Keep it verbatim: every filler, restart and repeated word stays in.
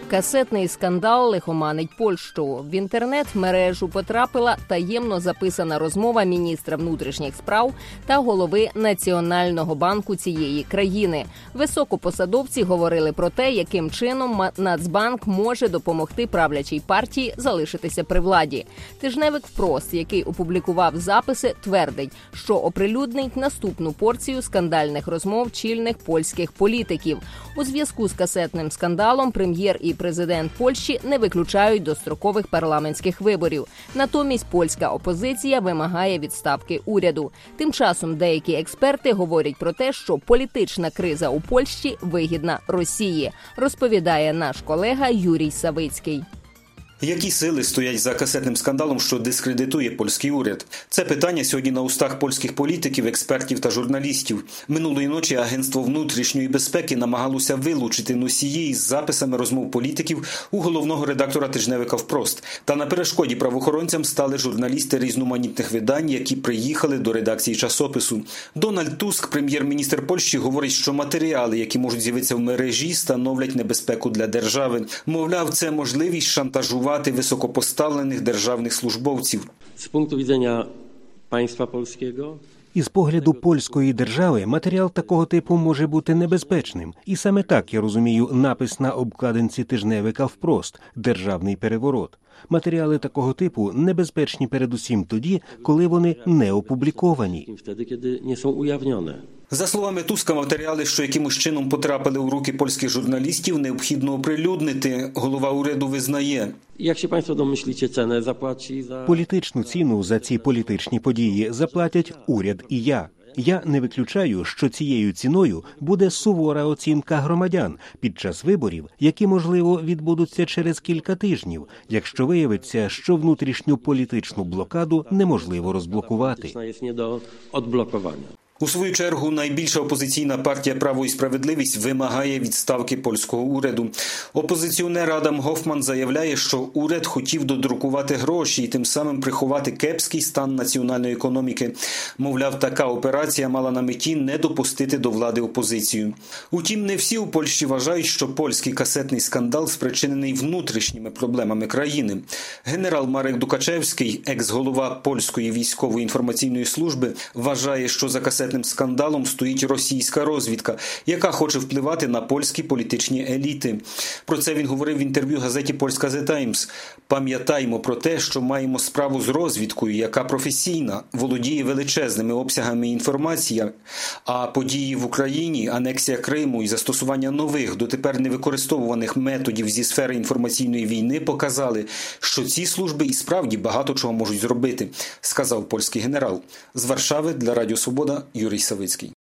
Касетний скандал лихоманить Польщу. В інтернет-мережу потрапила таємно записана розмова міністра внутрішніх справ та голови Національного банку цієї країни. Високопосадовці говорили про те, яким чином Нацбанк може допомогти правлячій партії залишитися при владі. Тижневик «Впрост», який опублікував записи, твердить, що оприлюднить наступну порцію скандальних розмов чільних польських політиків. У зв'язку з касетним скандалом прем'єр і президент Польщі не виключають дострокових парламентських виборів. Натомість польська опозиція вимагає відставки уряду. Тим часом деякі експерти говорять про те, що політична криза у Польщі вигідна Росії, розповідає наш колега Юрій Савицький. Які сили стоять за касетним скандалом, що дискредитує польський уряд? Це питання сьогодні на устах польських політиків, експертів та журналістів. Минулої ночі Агентство внутрішньої безпеки намагалося вилучити носії із записами розмов політиків у головного редактора тижневика «Впрост». Та на перешкоді правоохоронцям стали журналісти різноманітних видань, які приїхали до редакції часопису. Дональд Туск, прем'єр-міністр Польщі, говорить, що матеріали, які можуть з'явитися в мережі, становлять небезпеку для держави. Мовляв, це можливість шантажувати високопоставлених державних службовців. З пункту widzenia państwa polskiego із погляду польської держави матеріал такого типу може бути небезпечним. І саме так я розумію напис на обкладинці тижневика «Впрост» – «Державний переворот». Матеріали такого типу небезпечні передусім тоді, коли вони не опубліковані. За словами Туска, матеріали, що якимось чином потрапили у руки польських журналістів, необхідно оприлюднити. Голова уряду визнає. Як się państwo domyślicie, cenę zapłaci za... Політичну ціну за ці політичні події заплатять уряд і я. Я не виключаю, що цією ціною буде сувора оцінка громадян під час виборів, які, можливо, відбудуться через кілька тижнів, якщо виявиться, що внутрішню політичну блокаду неможливо розблокувати. У свою чергу, найбільша опозиційна партія «Право і справедливість» вимагає відставки польського уряду. Опозиціонер Адам Гофман заявляє, що уряд хотів додрукувати гроші і тим самим приховати кепський стан національної економіки. Мовляв, така операція мала на меті не допустити до влади опозицію. Утім, не всі у Польщі вважають, що польський касетний скандал спричинений внутрішніми проблемами країни. Генерал Марек Дукачевський, екс-голова польської військової інформаційної служби, вважає, що за касетним скандалом стоїть російська розвідка, яка хоче впливати на польські політичні еліти. Про це він говорив в інтерв'ю газеті «Польська Зе Таймс». Пам'ятаємо про те, що маємо справу з розвідкою, яка професійна, володіє величезними обсягами інформації, а події в Україні, анексія Криму і застосування нових, дотепер невикористовуваних методів зі сфери інформаційної війни показали, що ці служби і справді багато чого можуть зробити, сказав польський генерал. З Варшави для Радіо Свобода Юрій Савицький.